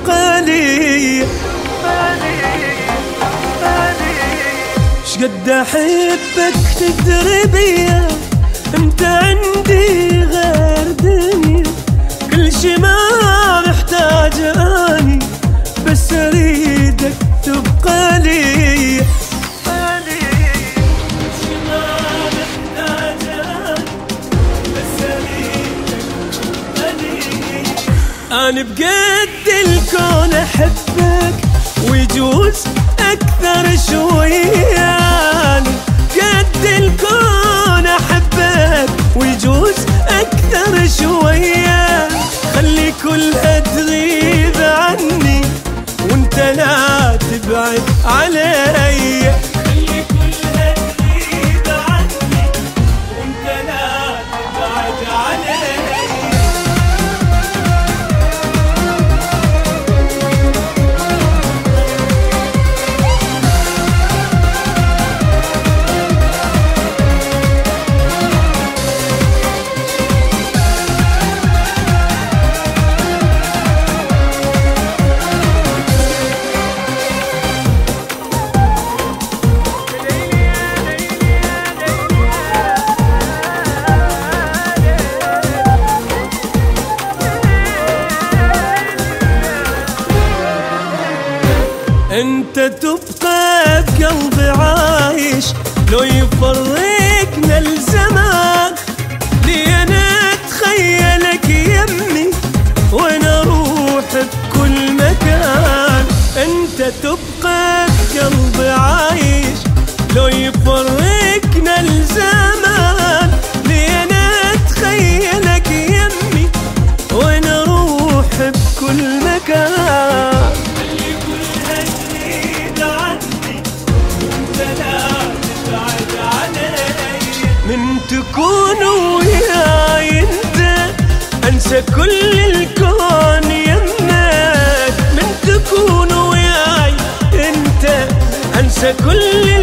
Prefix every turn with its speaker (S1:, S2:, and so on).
S1: تبقى لي. شقد احبك تدري بيا، انت عندي غير دنيا، كل شي ما محتاج اني، بس اريدك تبقى لي. أنا بقد الكون أحبك ويجوز أكثر شوية، أنا بقد الكون أحبك ويجوز أكثر شوية، خلي كلها تغيب عني وانت لا تبعد علي. خلي كلها تغيب عني وانت لا تبعد علي. انت تبقى بقلبي عايش، لو يفرقنا الزمان، لي انا اتخيلك يمي وانا اروح بكل مكان. انت تبقى بقلبي عايش، لو يفرقنا الزمان، لي انا اتخيلك يمي وانا اروح بكل مكان. من تكون وياي انت انسى كل الكون يمك، من تكون وياي انت انسى كل